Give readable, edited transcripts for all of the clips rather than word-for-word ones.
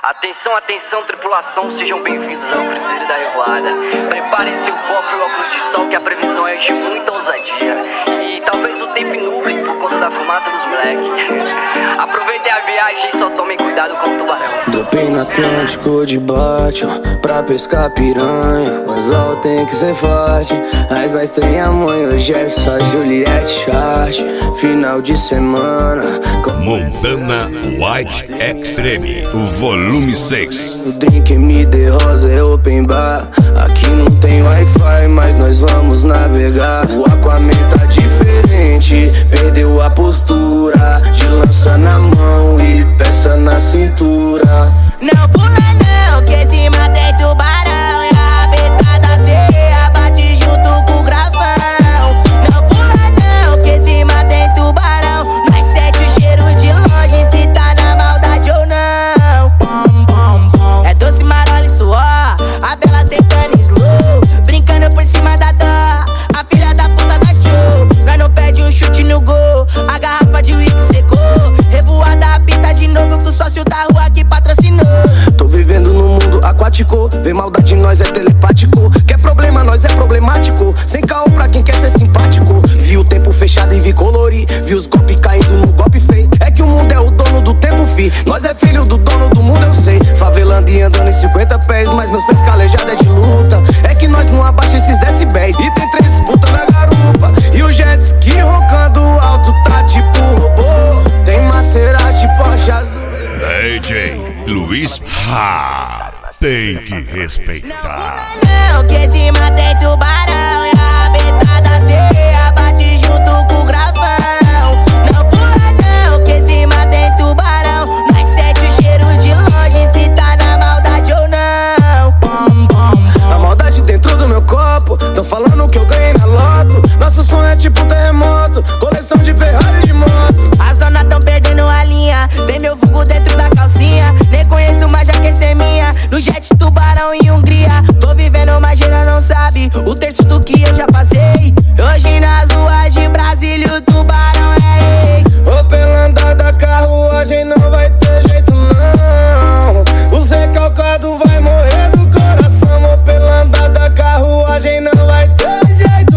Atenção, atenção, tripulação, sejam bem-vindos ao Cruzeiro da Revoada. Preparem seu copo e óculos de sol, que a previsão é de muita ousadia. E talvez o tempo nuble por conta da fumaça dos moleques. Aproveitem a viagem e só tomem cuidado com o tubarão. Dropei no Atlântico de bote, pra pescar piranha. O anzol tem que ser forte, mas nós tem amanhã. Hoje é só Juliette Chart, final de semana. Montana White Extreme, o volume 6. O drink MD Rosa é open bar. Aqui não tem Wi-Fi, mas nós vamos navegar. O Aquaman tá diferente, perdeu a postura. De lança na mão e peça na cintura. Não pula não, que esse mar tem tubarão. E a rabetada sereia bate junto com o gravão. Não pula não, que esse mar tem tubarão. Nós sente o cheiro de longe, se tá na maldade ou não. Bom, bom, bom. É doce, marola e suor, a bela sentando em slow, brincando por cima da dó, a filha da puta da show. Nós não pede um chute no gol, a garrafa de uísque secou. Revoada apita de novo com o sócio da rua que patrocinou. Tô vivendo num mundo aquático, vem maldade nós é telepático. Quer problema, nós é problemático. Sem caô pra quem quer ser simpático. Vi o tempo fechado e vi colorir, vi os golpes caindo no golpe feio. É que o mundo é o dono do tempo, fi. Nós é filho do dono do mundo, eu sei. Favelando e andando em 50 pés, mas meus pés calejados é de luta. É que nós não abaixa esses decibéis. E tem 3 puta na garupa, e o jet ski roncando alto tá tipo robô. Tem Maserati, Porsche azul. DJ Luiz Ha, tem que respeitar. Não, que esse mar tem tubarão. E a rabetada sereia bate junto com o gravão. Não pula não, que esse mar tem tubarão. Nós sente o cheiro de longe, se tá na maldade ou não. Bom, bom, bom. A maldade dentro do meu copo, tão falando que eu ganhei na loto. Nosso sonho é tipo um terremoto, coleção de Ferrari e de moto. As donas tão perdendo a linha, tem meu vulgo dentro da calcinha. Nem conheço, mas já quer ser minha. No jet tubarão em Hungria, tô vivendo, mas geral não sabe o terço do que eu já passei. Hoje nas ruas de Brasília o tubarão é rei. Ô, pela andada, carruagem não vai ter jeito não. Os recalcados vai morrer do coração. Ô, pela andada, carruagem não vai ter jeito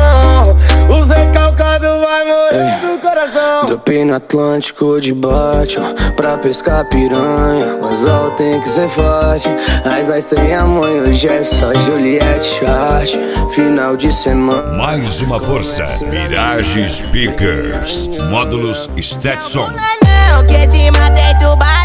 não. Os recalcados vai morrer do coração. Dropei no Atlântico de bote, pra pescar piranha. O anzol tem que ser forte, mas nós tem amanhã. Hoje é só Juliette Chart, final de semana. Mais uma força, Mirage Speakers, módulos Stetson. Não, que esse mar tem tubarão.